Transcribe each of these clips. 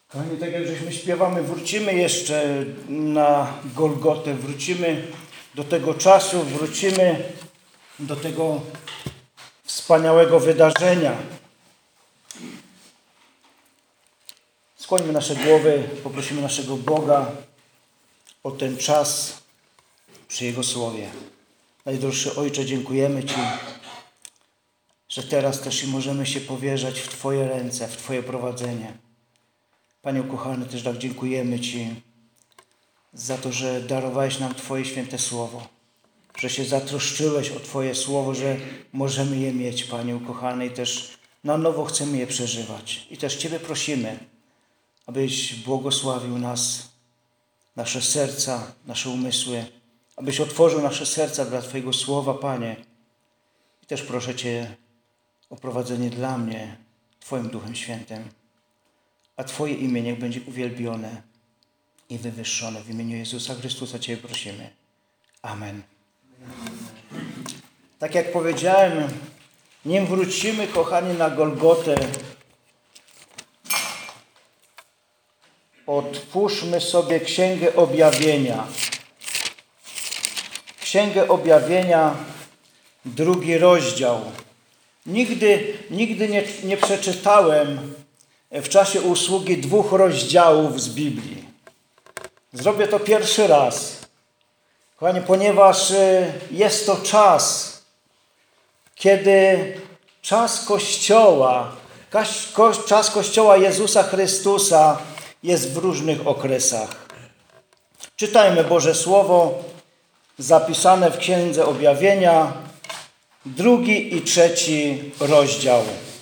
Kochani, tak jak żeśmy śpiewamy, wrócimy jeszcze na Golgotę, wrócimy do tego czasu, wrócimy do tego wspaniałego wydarzenia. Skłońmy nasze głowy, poprosimy naszego Boga o ten czas przy Jego Słowie. Najdroższy Ojcze, dziękujemy Ci, że teraz też i możemy się powierzać w Twoje ręce, w Twoje prowadzenie. Panie ukochany, też tak dziękujemy Ci za to, że darowałeś nam Twoje święte Słowo, że się zatroszczyłeś o Twoje Słowo, że możemy je mieć, Panie ukochany, i też na nowo chcemy je przeżywać. I też Ciebie prosimy, abyś błogosławił nas, nasze serca, nasze umysły, abyś otworzył nasze serca dla Twojego Słowa, Panie. I też proszę Cię o prowadzenie dla mnie Twoim Duchem Świętym. A Twoje imię niech będzie uwielbione i wywyższone. W imieniu Jezusa Chrystusa Ciebie prosimy. Amen. Tak jak powiedziałem, nim wrócimy, kochani, na Golgotę, otwórzmy sobie Księgę Objawienia. Księgę Objawienia, 2 rozdział. Nigdy nie przeczytałem w czasie usługi 2 rozdziałów z Biblii. Zrobię to pierwszy raz, kochani, ponieważ jest to czas, kiedy czas Kościoła Jezusa Chrystusa jest w różnych okresach. Czytajmy Boże Słowo zapisane w Księdze Objawienia, 2 i 3 rozdział.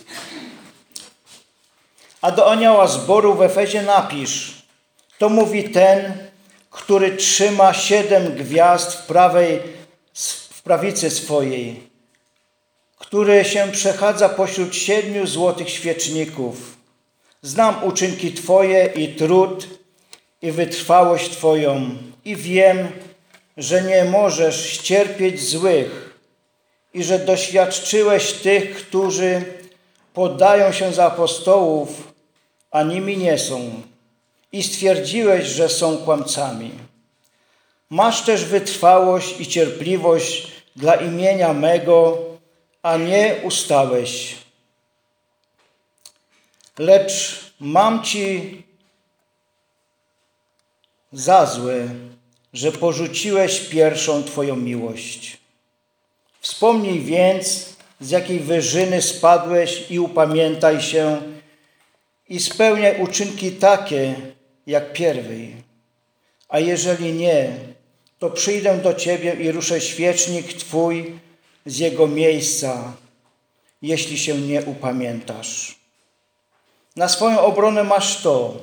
A do anioła zboru w Efezie napisz: to mówi ten, który trzyma 7 gwiazd w prawicy swojej, który się przechadza pośród 7 złotych świeczników. Znam uczynki Twoje i trud i wytrwałość Twoją i wiem, że nie możesz ścierpieć złych i że doświadczyłeś tych, którzy podają się za apostołów, a nimi nie są, i stwierdziłeś, że są kłamcami. Masz też wytrwałość i cierpliwość dla imienia mego, a nie ustałeś. Lecz mam Ci za złe, że porzuciłeś pierwszą Twoją miłość. Wspomnij więc, z jakiej wyżyny spadłeś, i upamiętaj się i spełniaj uczynki takie, jak pierwej. A jeżeli nie, to przyjdę do Ciebie i ruszę świecznik Twój z jego miejsca, jeśli się nie upamiętasz. Na swoją obronę masz to,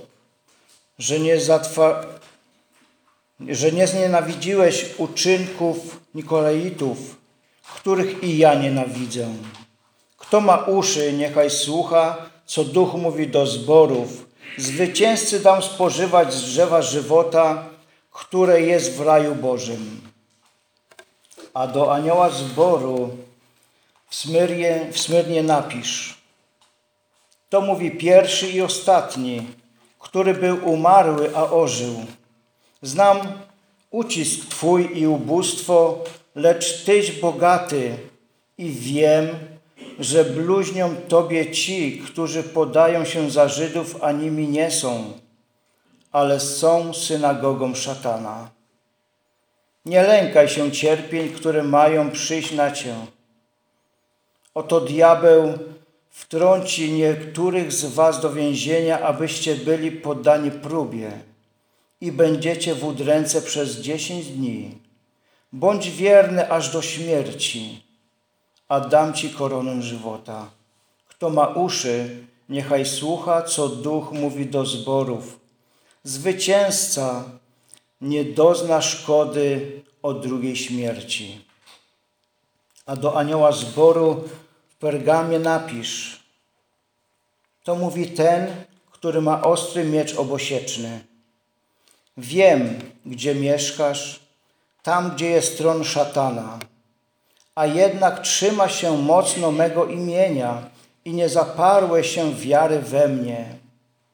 że nie znienawidziłeś uczynków Nikolaitów, których i ja nienawidzę. Kto ma uszy, niechaj słucha, co Duch mówi do zborów. Zwycięzcy dam spożywać z drzewa żywota, które jest w raju Bożym. A do anioła zboru w Smyrnie napisz: to mówi pierwszy i ostatni, który był umarły, a ożył. Znam ucisk Twój i ubóstwo, lecz Tyś bogaty, i wiem, że bluźnią Tobie ci, którzy podają się za Żydów, a nimi nie są, ale są synagogą szatana. Nie lękaj się cierpień, które mają przyjść na Cię. Oto diabeł wtrąci niektórych z Was do więzienia, abyście byli poddani próbie i będziecie w udręce przez 10 dni. Bądź wierny aż do śmierci, a dam Ci koronę żywota. Kto ma uszy, niechaj słucha, co Duch mówi do zborów. Zwycięzca nie dozna szkody od drugiej śmierci. A do anioła zboru w Pergamie napisz: to mówi ten, który ma ostry miecz obosieczny. Wiem, gdzie mieszkasz, tam, gdzie jest tron szatana, a jednak trzyma się mocno mego imienia i nie zaparłeś się wiary we mnie.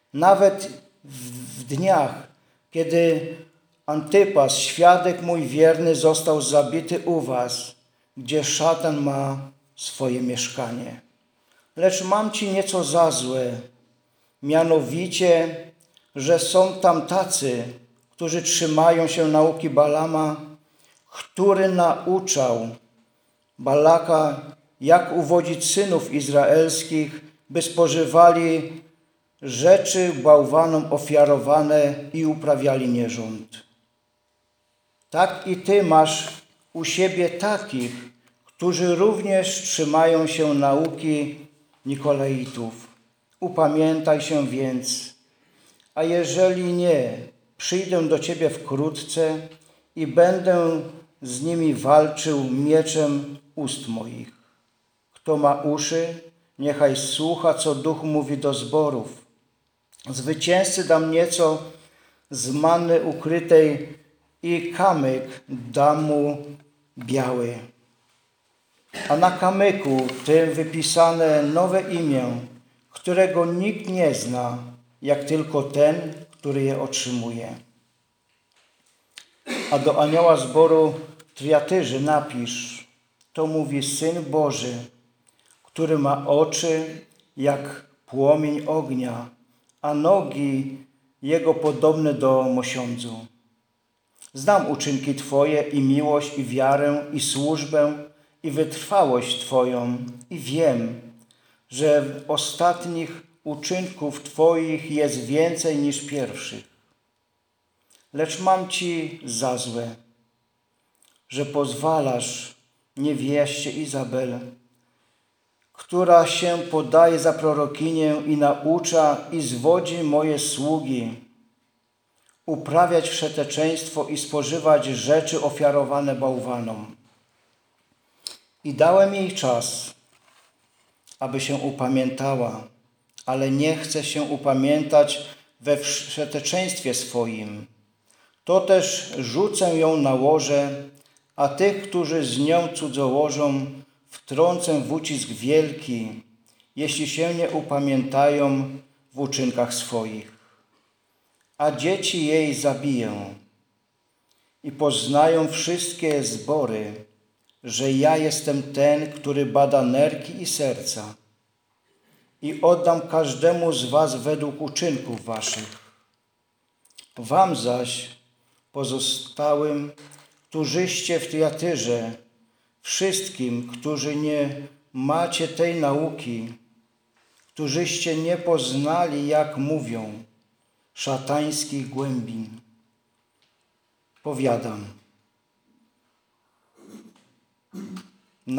nawet w dniach, kiedy Antypas, świadek mój wierny, został zabity u was, gdzie szatan ma swoje mieszkanie. Lecz mam ci nieco za złe, mianowicie, że są tam tacy, którzy trzymają się nauki Balama, który nauczał Balaka, jak uwodzić synów izraelskich, by spożywali rzeczy bałwanom ofiarowane i uprawiali nierząd. Tak i ty masz u siebie takich, którzy również trzymają się nauki Nikolaitów. Upamiętaj się więc, a jeżeli nie, przyjdę do ciebie wkrótce i będę z nimi walczył mieczem ust moich. Kto ma uszy, niechaj słucha, co Duch mówi do zborów. Zwycięzcy dam nieco z manny ukrytej i kamyk dam mu biały. A na kamyku tym wypisane nowe imię, którego nikt nie zna, jak tylko ten, który je otrzymuje. A do anioła zboru Triatyrzy napisz, to mówi Syn Boży, który ma oczy jak płomień ognia, a nogi jego podobne do mosiądzu. Znam uczynki Twoje i miłość, i wiarę, i służbę, i wytrwałość Twoją, i wiem, że ostatnich uczynków Twoich jest więcej niż pierwszych. Lecz mam Ci za złe, że pozwalasz niewieście Izabel, która się podaje za prorokinię i naucza i zwodzi moje sługi, uprawiać wszeteczeństwo i spożywać rzeczy ofiarowane bałwanom. I dałem jej czas, aby się upamiętała, ale nie chce się upamiętać we wszeteczeństwie swoim. To też rzucę ją na łoże, a tych, którzy z nią cudzołożą, wtrącę w ucisk wielki, jeśli się nie upamiętają w uczynkach swoich. A dzieci jej zabiję i poznają wszystkie zbory, że ja jestem ten, który bada nerki i serca i oddam każdemu z was według uczynków waszych. Wam zaś, pozostałym, którzyście w Tyatyrze, wszystkim, którzy nie macie tej nauki, którzyście nie poznali, jak mówią, szatańskich głębin, powiadam, nie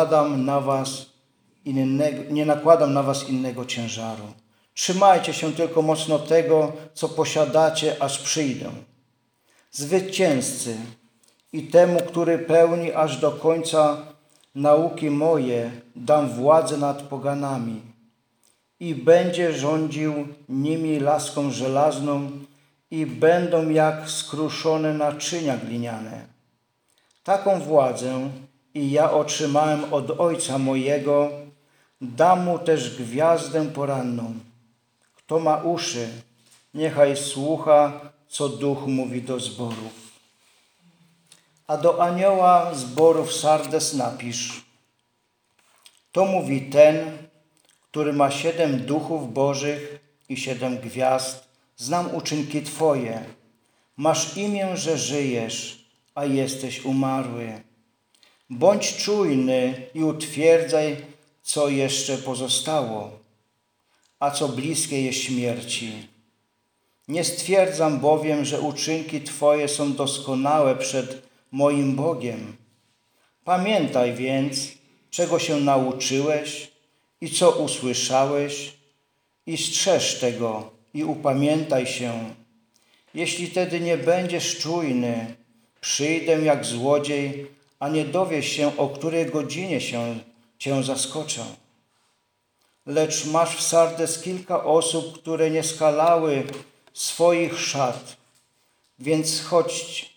nakładam na was innego ciężaru. Trzymajcie się tylko mocno tego, co posiadacie, aż przyjdę. Zwycięzcy i temu, który pełni aż do końca nauki moje, dam władzę nad poganami i będzie rządził nimi laską żelazną i będą jak skruszone naczynia gliniane. Taką władzę i ja otrzymałem od Ojca mojego, dam mu też gwiazdę poranną. Kto ma uszy, niechaj słucha, co Duch mówi do zborów. A do anioła zborów Sardes napisz, to mówi ten, który ma 7 duchów bożych i 7 gwiazd. Znam uczynki Twoje. Masz imię, że żyjesz, a jesteś umarły. Bądź czujny i utwierdzaj, co jeszcze pozostało, a co bliskie jest śmierci. Nie stwierdzam bowiem, że uczynki Twoje są doskonałe przed moim Bogiem. Pamiętaj więc, czego się nauczyłeś i co usłyszałeś, i strzeż tego i upamiętaj się. Jeśli tedy nie będziesz czujny, przyjdę jak złodziej, a nie dowiesz się, o której godzinie cię zaskoczę. Lecz masz w Sardes kilka osób, które nie skalały swoich szat, więc chodzić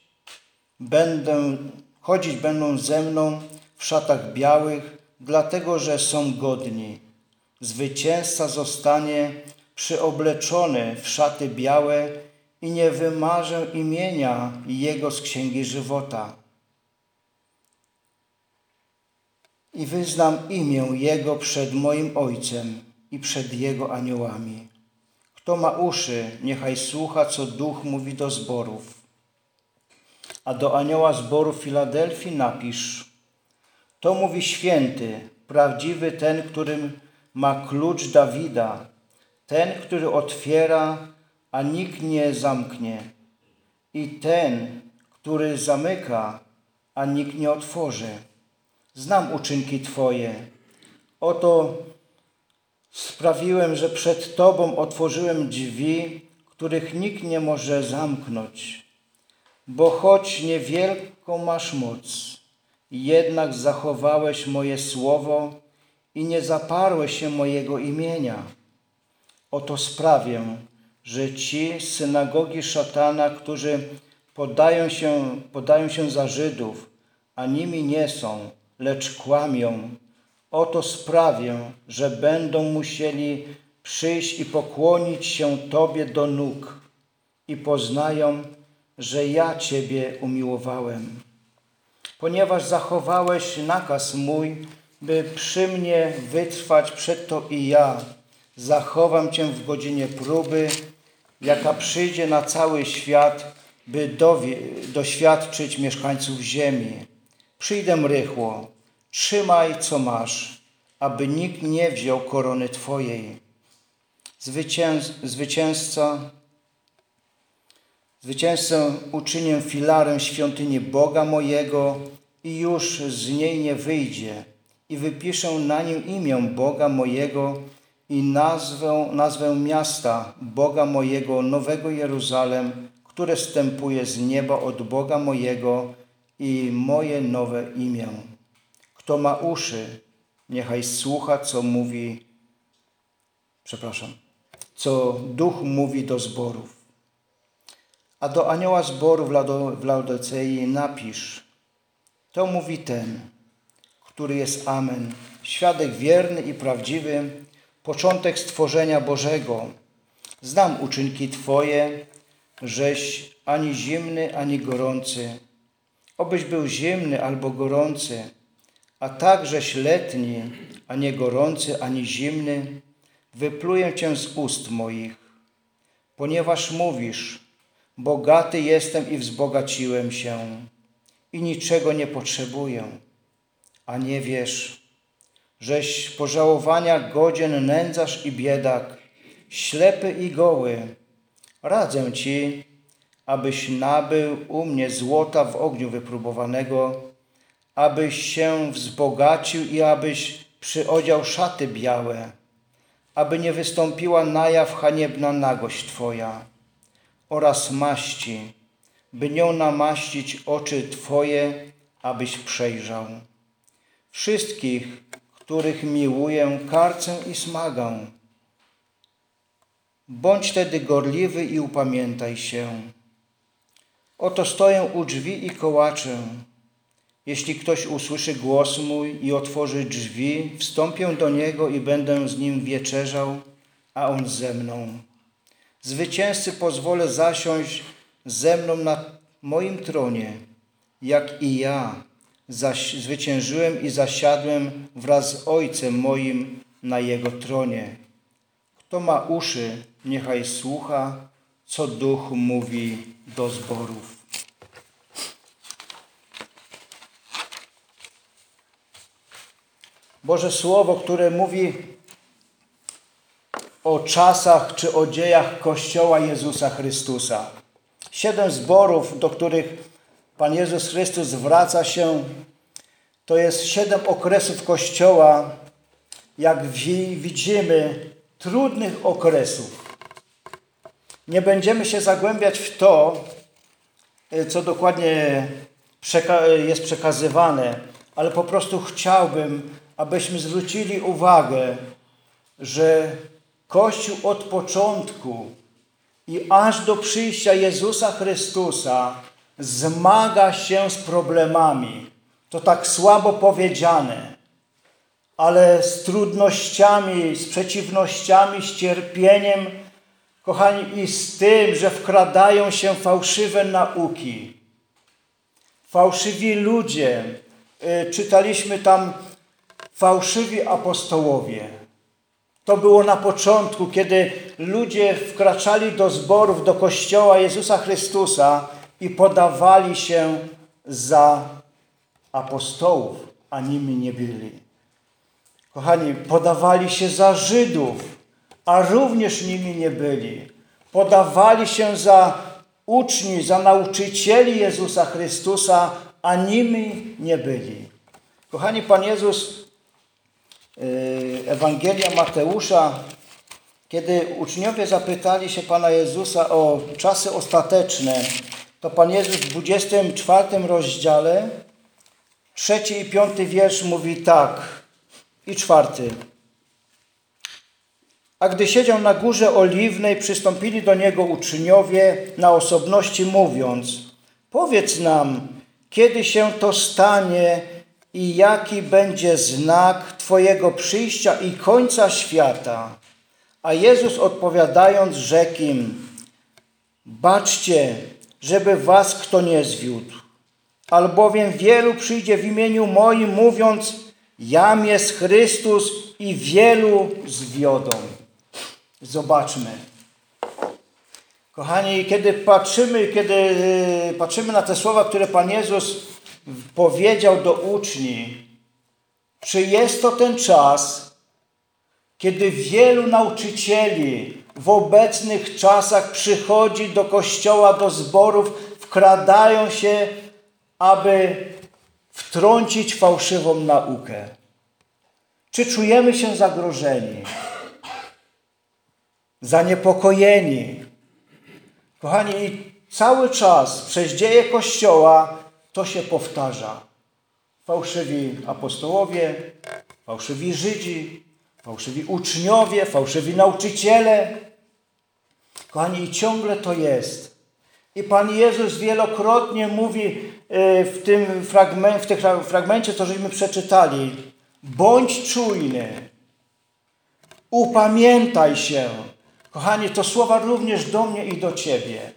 będą ze mną w szatach białych, dlatego że są godni. Zwycięzca zostanie przyobleczony w szaty białe i nie wymarzę imienia Jego z księgi żywota. I wyznam imię Jego przed moim Ojcem i przed Jego aniołami. Kto ma uszy, niechaj słucha, co Duch mówi do zborów. A do anioła zboru w Filadelfii napisz: to mówi święty, prawdziwy ten, którym ma klucz Dawida, ten, który otwiera, a nikt nie zamknie, i ten, który zamyka, a nikt nie otworzy. Znam uczynki Twoje. Oto sprawiłem, że przed Tobą otworzyłem drzwi, których nikt nie może zamknąć. Bo choć niewielką masz moc, jednak zachowałeś moje słowo i nie zaparłeś się mojego imienia. Oto sprawię, że ci z synagogi szatana, którzy podają się za Żydów, a nimi nie są, lecz kłamią, oto sprawię, że będą musieli przyjść i pokłonić się Tobie do nóg i poznają, że ja Ciebie umiłowałem. Ponieważ zachowałeś nakaz mój, by przy mnie wytrwać, przeto i ja zachowam Cię w godzinie próby, jaka przyjdzie na cały świat, by doświadczyć mieszkańców ziemi. Przyjdę rychło, trzymaj co masz, aby nikt nie wziął korony Twojej. Zwycięzcę uczynię filarem świątyni Boga mojego i już z niej nie wyjdzie. I wypiszę na nim imię Boga mojego i nazwę miasta Boga mojego, Nowego Jeruzalem, które zstępuje z nieba od Boga mojego, i moje nowe imię. Kto ma uszy, niechaj słucha, co Duch mówi do zborów. A do anioła zboru w Laodicei napisz: to mówi ten, który jest Amen, świadek wierny i prawdziwy, początek stworzenia Bożego. Znam uczynki Twoje, żeś ani zimny, ani gorący. Obyś był zimny albo gorący, a takżeś letni, a nie gorący, ani zimny, wypluję Cię z ust moich. Ponieważ mówisz: bogaty jestem i wzbogaciłem się i niczego nie potrzebuję, a nie wiesz, żeś pożałowania godzien nędzarz i biedak, ślepy i goły. Radzę Ci, abyś nabył u mnie złota w ogniu wypróbowanego, abyś się wzbogacił i abyś przyodział szaty białe, aby nie wystąpiła na jaw haniebna nagość Twoja, oraz maści, by nią namaścić oczy Twoje, abyś przejrzał. Wszystkich, których miłuję, karcę i smagę. Bądź tedy gorliwy i upamiętaj się. Oto stoję u drzwi i kołaczę. Jeśli ktoś usłyszy głos mój i otworzy drzwi, wstąpię do niego i będę z nim wieczerzał, a on ze mną. Zwycięzcy pozwolę zasiąść ze mną na moim tronie, jak i ja zwyciężyłem i zasiadłem wraz z Ojcem moim na Jego tronie. Kto ma uszy, niechaj słucha, co Duch mówi do zborów. Boże Słowo, które mówi o czasach czy o dziejach Kościoła Jezusa Chrystusa. 7 zborów, do których Pan Jezus Chrystus zwraca się, to jest 7 okresów Kościoła, jak widzimy, trudnych okresów. Nie będziemy się zagłębiać w to, co dokładnie jest przekazywane, ale po prostu chciałbym, abyśmy zwrócili uwagę, że Kościół od początku i aż do przyjścia Jezusa Chrystusa zmaga się z problemami. To tak słabo powiedziane, ale z trudnościami, z przeciwnościami, z cierpieniem, kochani, i z tym, że wkradają się fałszywe nauki. Fałszywi ludzie. Czytaliśmy tam fałszywi apostołowie. To było na początku, kiedy ludzie wkraczali do zborów, do Kościoła Jezusa Chrystusa i podawali się za apostołów, a nimi nie byli. Kochani, podawali się za Żydów, a również nimi nie byli. Podawali się za uczni, za nauczycieli Jezusa Chrystusa, a nimi nie byli. Kochani, Pan Jezus, Ewangelia Mateusza, kiedy uczniowie zapytali się Pana Jezusa o czasy ostateczne, to Pan Jezus w 24 rozdziale, 3 i 5 wiersz mówi tak i 4. A gdy siedział na Górze Oliwnej, przystąpili do Niego uczniowie na osobności, mówiąc: powiedz nam, kiedy się to stanie i jaki będzie znak Twojego przyjścia i końca świata. A Jezus odpowiadając rzekł im: baczcie, żeby was kto nie zwiódł. Albowiem wielu przyjdzie w imieniu moim, mówiąc: jam jest Chrystus, i wielu zwiodą. Zobaczmy. Kochani, kiedy patrzymy na te słowa, które Pan Jezus powiedział do uczniów, czy jest to ten czas, kiedy wielu nauczycieli w obecnych czasach przychodzi do kościoła, do zborów, wkradają się, aby wtrącić fałszywą naukę? Czy czujemy się zagrożeni, zaniepokojeni? Kochani, cały czas przez dzieje Kościoła to się powtarza. Fałszywi apostołowie, fałszywi Żydzi, fałszywi uczniowie, fałszywi nauczyciele. Kochani, i ciągle to jest. I Pan Jezus wielokrotnie mówi w tym fragmencie, co żeśmy przeczytali: bądź czujny, upamiętaj się. Kochani, to słowa również do mnie i do Ciebie.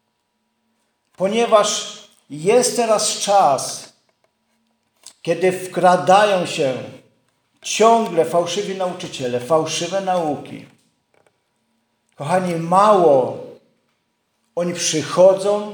Ponieważ jest teraz czas, kiedy wkradają się ciągle fałszywi nauczyciele, fałszywe nauki. Kochani, mało oni przychodzą,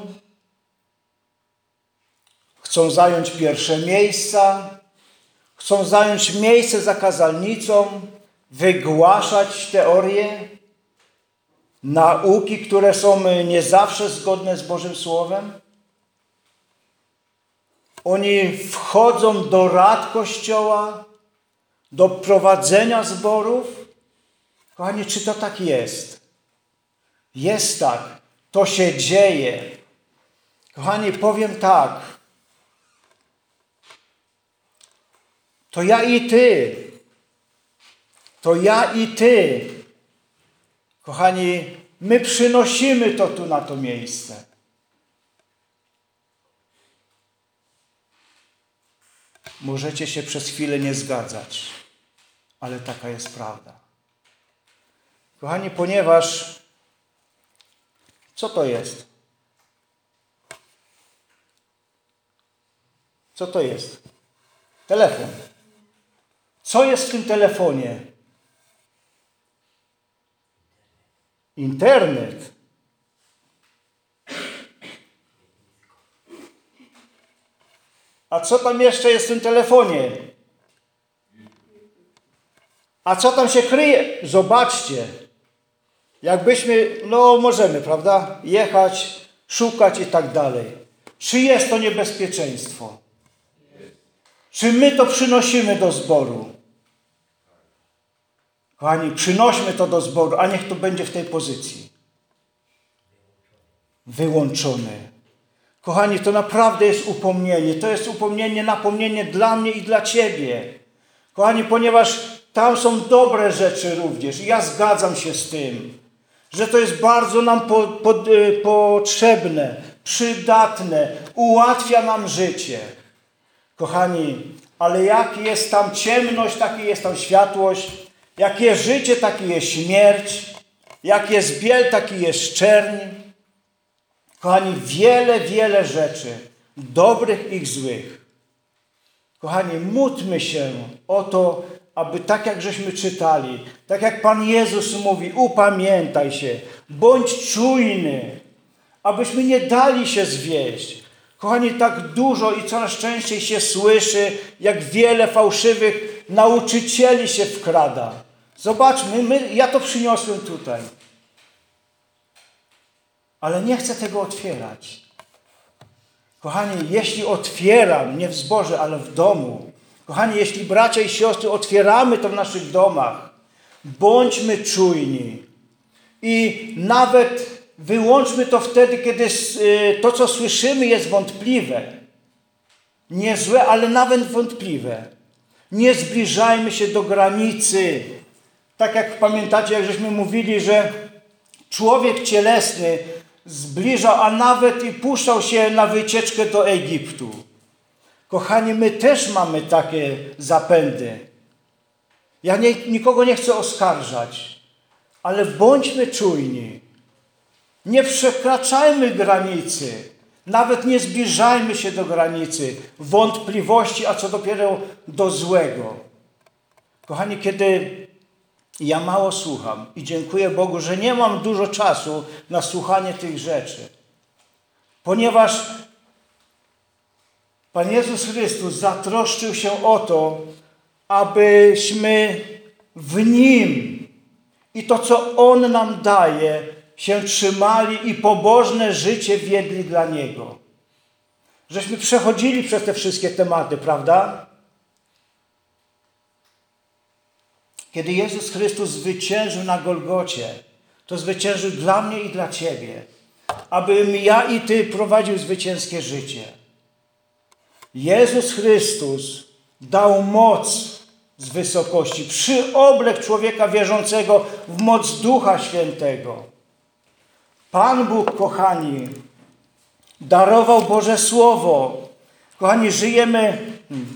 chcą zająć pierwsze miejsca, chcą zająć miejsce za kazalnicą, wygłaszać teorie, nauki, które są nie zawsze zgodne z Bożym Słowem. Oni wchodzą do rad Kościoła, do prowadzenia zborów. Kochani, czy to tak jest? Jest tak. To się dzieje. Kochani, powiem tak. To ja i ty. To ja i ty. Kochani, my przynosimy to tu na to miejsce. Możecie się przez chwilę nie zgadzać, ale taka jest prawda. Kochani, ponieważ co to jest? Co to jest? Telefon. Co jest w tym telefonie? Internet. A co tam jeszcze jest w tym telefonie? A co tam się kryje? Zobaczcie. Jakbyśmy, możemy, prawda? Jechać, szukać i tak dalej. Czy jest to niebezpieczeństwo? Czy my to przynosimy do zboru? Kochani, przynośmy to do zboru, a niech to będzie w tej pozycji. Wyłączony. Kochani, to naprawdę jest upomnienie. To jest upomnienie, napomnienie dla mnie i dla Ciebie. Kochani, ponieważ tam są dobre rzeczy również. I ja zgadzam się z tym, że to jest bardzo nam potrzebne, przydatne, ułatwia nam życie. Kochani, ale jak jest tam ciemność, taki jest tam światłość. Jak jest życie, taki jest śmierć. Jak jest biel, taki jest czerń. Kochani, wiele rzeczy, dobrych i złych. Kochani, módlmy się o to, aby tak jak żeśmy czytali, tak jak Pan Jezus mówi, upamiętaj się, bądź czujny, abyśmy nie dali się zwieść. Kochani, tak dużo i coraz częściej się słyszy, jak wiele fałszywych nauczycieli się wkrada. Zobaczmy, ja to przyniosłem tutaj. Ale nie chcę tego otwierać. Kochani, jeśli otwieram, nie w zborze, ale w domu. Kochani, jeśli bracia i siostry otwieramy to w naszych domach, bądźmy czujni. I nawet wyłączmy to wtedy, kiedy to, co słyszymy, jest wątpliwe. Nie złe, ale nawet wątpliwe. Nie zbliżajmy się do granicy. Tak jak pamiętacie, jak żeśmy mówili, że człowiek cielesny zbliżał, a nawet i puszczał się na wycieczkę do Egiptu. Kochani, my też mamy takie zapędy. Ja nikogo nie chcę oskarżać, ale bądźmy czujni. Nie przekraczajmy granicy. Nawet nie zbliżajmy się do granicy wątpliwości, a co dopiero do złego. Kochani, kiedy ja mało słucham i dziękuję Bogu, że nie mam dużo czasu na słuchanie tych rzeczy. Ponieważ Pan Jezus Chrystus zatroszczył się o to, abyśmy w Nim i to, co On nam daje, się trzymali i pobożne życie wiedli dla Niego. Żeśmy przechodzili przez te wszystkie tematy, prawda? Kiedy Jezus Chrystus zwyciężył na Golgocie, to zwyciężył dla mnie i dla Ciebie, abym ja i Ty prowadził zwycięskie życie. Jezus Chrystus dał moc z wysokości, przyoblek człowieka wierzącego w moc Ducha Świętego. Pan Bóg, kochani, darował Boże Słowo. Kochani, żyjemy...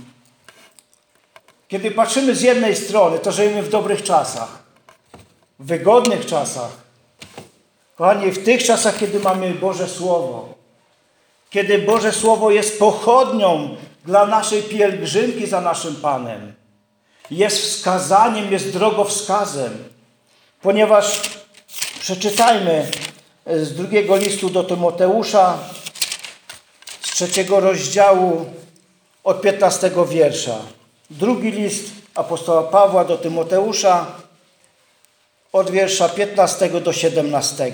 Kiedy patrzymy z jednej strony, to żyjemy w dobrych czasach, w wygodnych czasach. Kochani, w tych czasach, kiedy mamy Boże Słowo, kiedy Boże Słowo jest pochodnią dla naszej pielgrzymki za naszym Panem, jest wskazaniem, jest drogowskazem, ponieważ przeczytajmy z drugiego listu do Tymoteusza, z 3 rozdziału, od 15 wiersza. Drugi list apostoła Pawła do Tymoteusza od wiersza 15 do 17.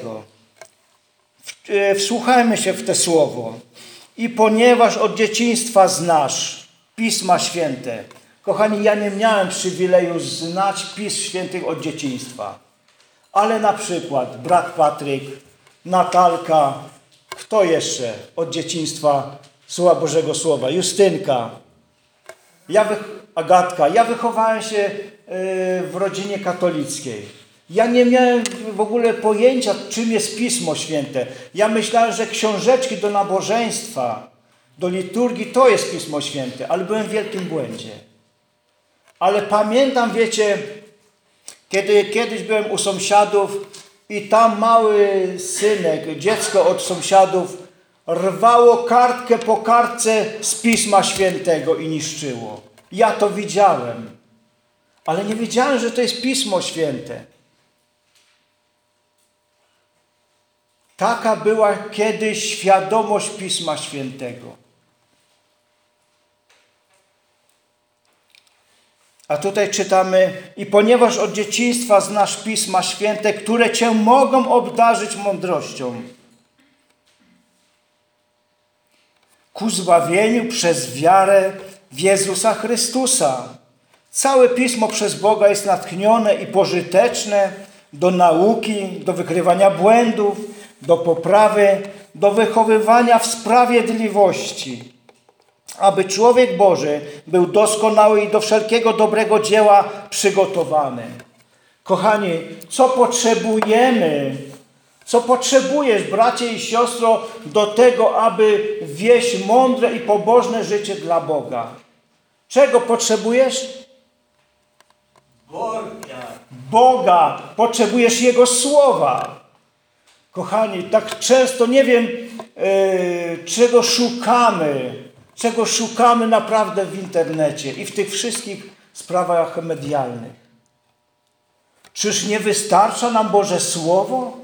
Wsłuchajmy się w te słowo. I ponieważ od dzieciństwa znasz Pisma Święte. Kochani, ja nie miałem przywileju znać Pism Świętych od dzieciństwa. Ale na przykład brat Patryk, Natalka, kto jeszcze od dzieciństwa słucha Bożego Słowa? Justynka, Agatka. Ja wychowałem się w rodzinie katolickiej. Ja nie miałem w ogóle pojęcia, czym jest Pismo Święte. Ja myślałem, że książeczki do nabożeństwa, do liturgii to jest Pismo Święte, ale byłem w wielkim błędzie. Ale pamiętam, wiecie, kiedy kiedyś byłem u sąsiadów i tam mały synek, dziecko od sąsiadów rwało kartkę po kartce z Pisma Świętego i niszczyło. Ja to widziałem, ale nie wiedziałem, że to jest Pismo Święte. Taka była kiedyś świadomość Pisma Świętego. A tutaj czytamy, i ponieważ od dzieciństwa znasz Pisma Święte, które Cię mogą obdarzyć mądrością, ku zbawieniu przez wiarę w Jezusa Chrystusa. Całe Pismo przez Boga jest natchnione i pożyteczne do nauki, do wykrywania błędów, do poprawy, do wychowywania w sprawiedliwości, aby człowiek Boży był doskonały i do wszelkiego dobrego dzieła przygotowany. Kochani, co potrzebujemy? Co potrzebujesz, bracie i siostro, do tego, aby wieść mądre i pobożne życie dla Boga? Czego potrzebujesz? Boga. Potrzebujesz Jego słowa. Kochani, tak często nie wiem, czego szukamy naprawdę w internecie i w tych wszystkich sprawach medialnych. Czyż nie wystarcza nam Boże Słowo,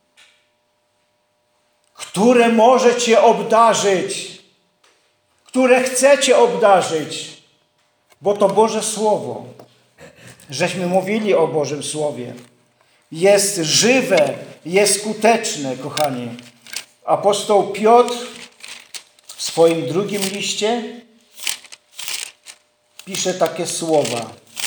które może Cię obdarzyć, które chce Cię obdarzyć, bo to Boże Słowo, żeśmy mówili o Bożym Słowie, jest żywe, jest skuteczne, kochani. Apostoł Piotr w swoim drugim liście pisze takie słowa.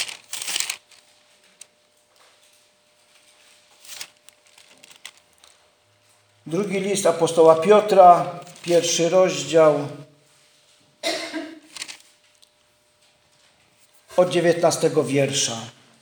Drugi list apostoła Piotra, 1 rozdział, od 19 wiersza.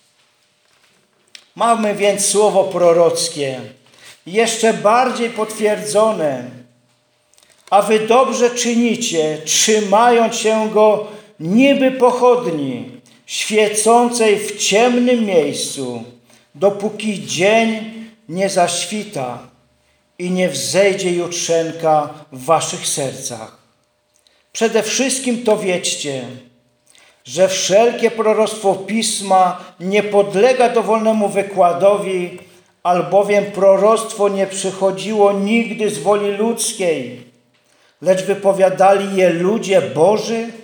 Mamy więc słowo prorockie, jeszcze bardziej potwierdzone, a wy dobrze czynicie, trzymając się go niby pochodni, świecącej w ciemnym miejscu, dopóki dzień nie zaświta i nie wzejdzie jutrzenka w waszych sercach. Przede wszystkim to wiedźcie, że wszelkie proroctwo Pisma nie podlega dowolnemu wykładowi, albowiem proroctwo nie przychodziło nigdy z woli ludzkiej, lecz wypowiadali je ludzie Boży,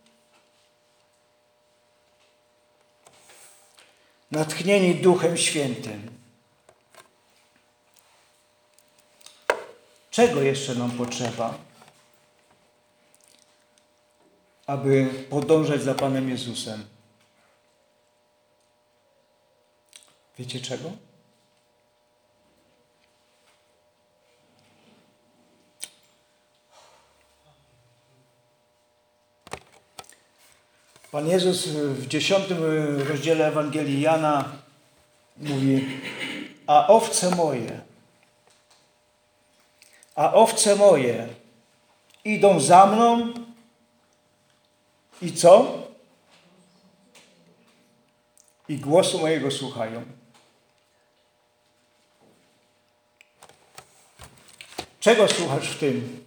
natchnieni Duchem Świętym. Czego jeszcze nam potrzeba, aby podążać za Panem Jezusem? Wiecie czego? Pan Jezus w 10 rozdziale Ewangelii Jana mówi: a owce moje idą za mną i co? I głosu mojego słuchają. Czego słuchasz w tym?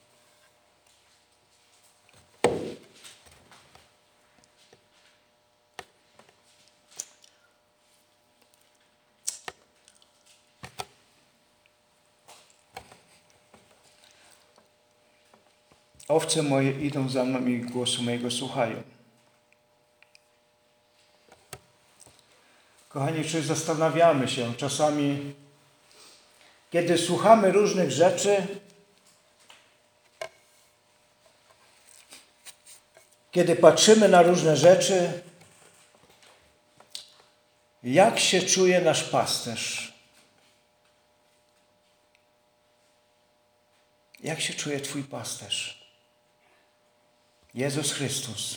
Owce moje idą za mną i głosu mojego słuchają. Kochani, czy zastanawiamy się czasami, kiedy słuchamy różnych rzeczy, kiedy patrzymy na różne rzeczy, jak się czuje nasz pasterz? Jak się czuje Twój pasterz? Jezus Chrystus.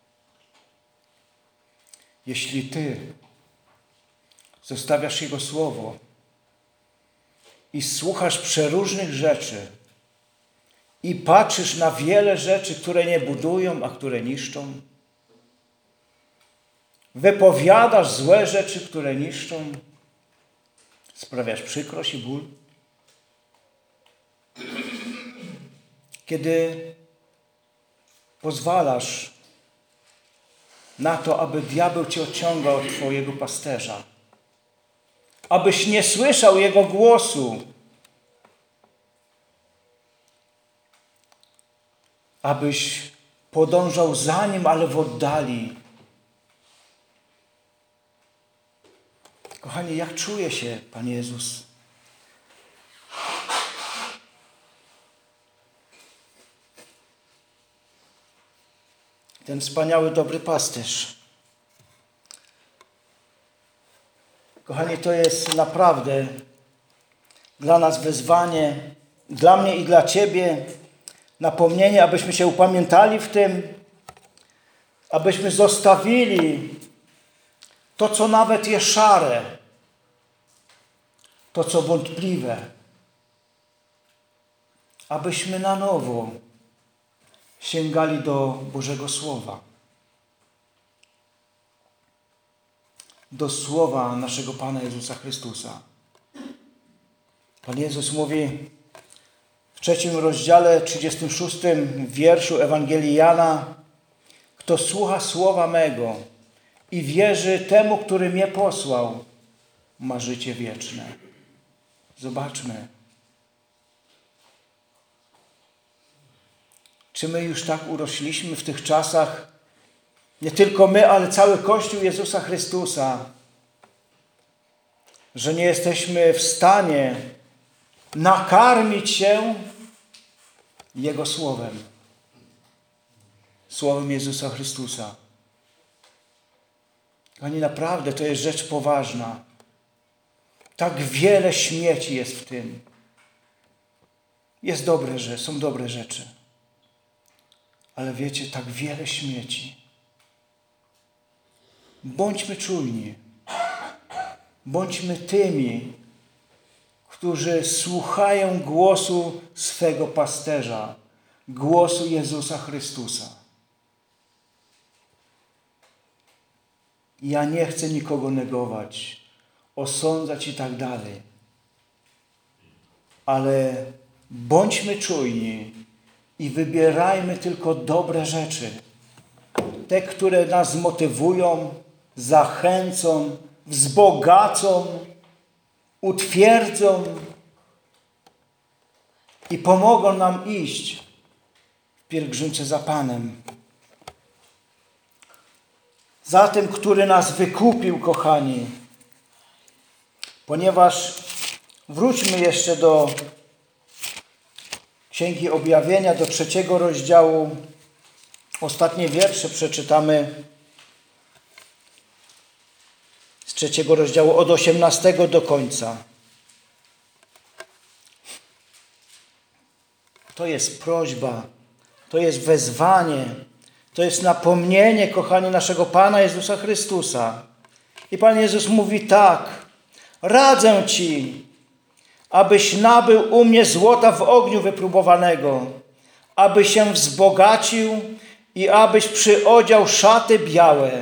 Jeśli Ty zostawiasz Jego Słowo i słuchasz przeróżnych rzeczy i patrzysz na wiele rzeczy, które nie budują, a które niszczą, wypowiadasz złe rzeczy, które niszczą, sprawiasz przykrość i ból, kiedy pozwalasz na to, aby diabeł Cię odciągał od Twojego pasterza, abyś nie słyszał Jego głosu, abyś podążał za Nim, ale w oddali. Kochani, jak czuje się Pan Jezus? Ten wspaniały, dobry pasterz. Kochani, to jest naprawdę dla nas wyzwanie, dla mnie i dla Ciebie, napomnienie, abyśmy się upamiętali w tym, abyśmy zostawili to, co nawet jest szare, to, co wątpliwe, abyśmy na nowo sięgali do Bożego Słowa. do słowa naszego Pana Jezusa Chrystusa. Pan Jezus mówi w 3 rozdziale, 36 wierszu Ewangelii Jana: kto słucha słowa mego i wierzy temu, który mnie posłał, ma życie wieczne. Zobaczmy. Czy my już tak urośliśmy w tych czasach, nie tylko my, ale cały Kościół Jezusa Chrystusa, że nie jesteśmy w stanie nakarmić się Jego Słowem. Słowem Jezusa Chrystusa. Kochani, naprawdę to jest rzecz poważna. Tak wiele śmieci jest w tym. Są dobre rzeczy. Ale wiecie, tak wiele śmieci. Bądźmy czujni. Bądźmy tymi, którzy słuchają głosu swego pasterza, głosu Jezusa Chrystusa. Ja nie chcę nikogo negować, osądzać i tak dalej. Ale bądźmy czujni i wybierajmy tylko dobre rzeczy. Te, które nas motywują, zachęcą, wzbogacą, utwierdzą i pomogą nam iść w pielgrzymce za Panem. Za tym, który nas wykupił, kochani. Ponieważ wróćmy jeszcze do Księgi Objawienia, do 3 rozdziału. Ostatnie wiersze przeczytamy z 3 rozdziału od 18 do końca. To jest prośba, to jest wezwanie, to jest napomnienie, kochani, naszego Pana Jezusa Chrystusa. I Pan Jezus mówi tak: radzę Ci, abyś nabył u mnie złota w ogniu wypróbowanego, aby się wzbogacił i abyś przyodział szaty białe,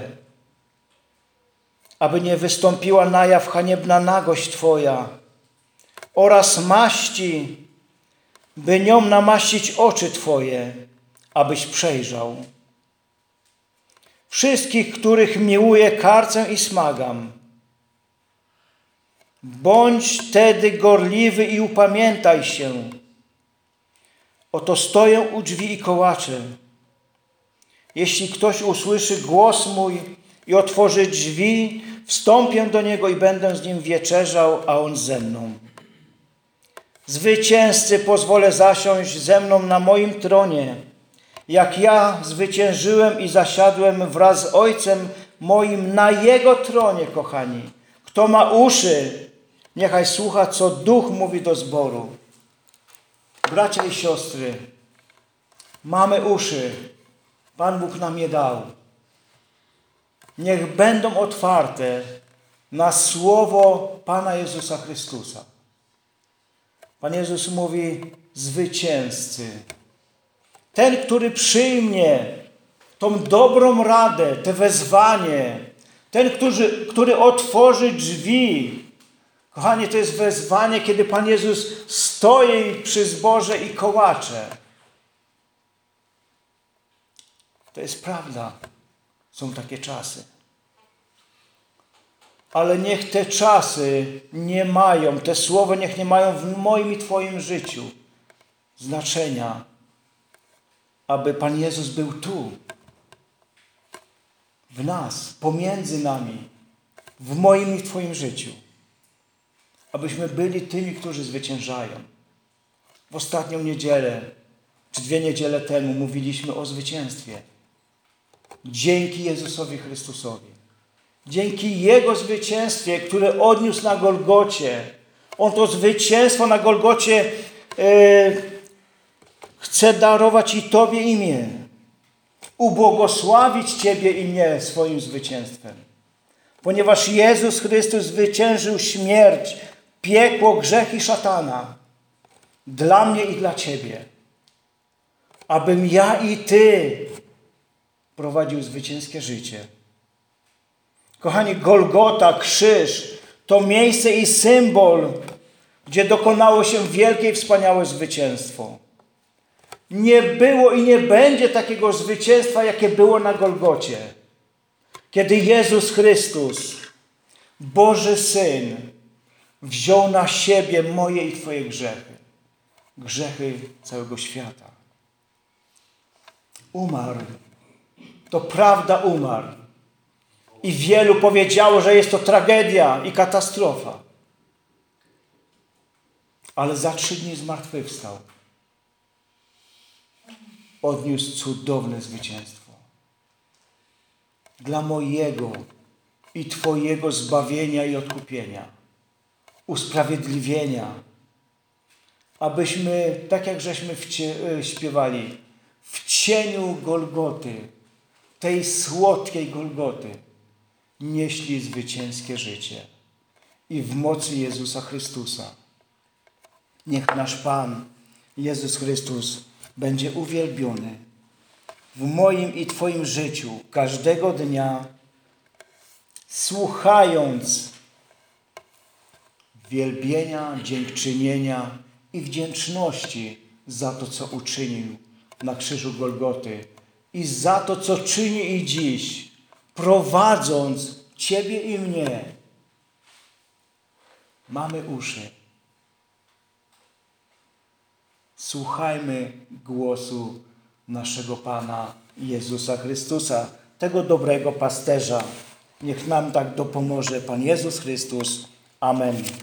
aby nie wystąpiła na jaw haniebna nagość Twoja, oraz maści, by nią namaścić oczy Twoje, abyś przejrzał. Wszystkich, których miłuję, karcę i smagam. Bądź tedy gorliwy i upamiętaj się. Oto stoję u drzwi i kołaczę. Jeśli ktoś usłyszy głos mój i otworzy drzwi, wstąpię do niego i będę z nim wieczerzał, a on ze mną. Zwycięzcy pozwolę zasiąść ze mną na moim tronie, jak ja zwyciężyłem i zasiadłem wraz z Ojcem moim na Jego tronie, kochani. Kto ma uszy, niechaj słucha, co Duch mówi do zboru. Bracia i siostry, mamy uszy. Pan Bóg nam je dał. Niech będą otwarte na słowo Pana Jezusa Chrystusa. Pan Jezus mówi: zwycięzcy. Ten, który przyjmie tą dobrą radę, te wezwanie, ten, który otworzy drzwi. Kochani, to jest wezwanie, kiedy Pan Jezus stoi przy zborze i kołacze. To jest prawda. Są takie czasy. Ale niech te czasy nie mają, te słowa niech nie mają w moim i Twoim życiu znaczenia, aby Pan Jezus był tu, w nas, pomiędzy nami, w moim i w Twoim życiu. Abyśmy byli tymi, którzy zwyciężają. W ostatnią niedzielę, czy 2 niedziele temu mówiliśmy o zwycięstwie. Dzięki Jezusowi Chrystusowi. Dzięki Jego zwycięstwie, które odniósł na Golgocie. On to zwycięstwo na Golgocie chce darować i Tobie i mnie. Ubłogosławić Ciebie i mnie swoim zwycięstwem. Ponieważ Jezus Chrystus zwyciężył śmierć, piekło, grzech i szatana. Dla mnie i dla Ciebie. Abym ja i Ty prowadził zwycięskie życie. Kochani, Golgota, krzyż, to miejsce i symbol, gdzie dokonało się wielkie i wspaniałe zwycięstwo. Nie było i nie będzie takiego zwycięstwa, jakie było na Golgocie. Kiedy Jezus Chrystus, Boży Syn, wziął na siebie moje i Twoje grzechy. Grzechy całego świata. Umarł. To prawda, umarł. I wielu powiedziało, że jest to tragedia i katastrofa. Ale za 3 dni zmartwychwstał. Odniósł cudowne zwycięstwo. Dla mojego i Twojego zbawienia i odkupienia. Usprawiedliwienia. Abyśmy, tak jak żeśmy śpiewali, w cieniu Golgoty, tej słodkiej Golgoty, nieśli zwycięskie życie. I w mocy Jezusa Chrystusa. Niech nasz Pan, Jezus Chrystus, będzie uwielbiony w moim i Twoim życiu każdego dnia, słuchając wielbienia, dziękczynienia i wdzięczności za to, co uczynił na krzyżu Golgoty i za to, co czyni i dziś, prowadząc Ciebie i mnie. Mamy uszy. Słuchajmy głosu naszego Pana Jezusa Chrystusa, tego dobrego pasterza. Niech nam tak dopomoże Pan Jezus Chrystus. Amen.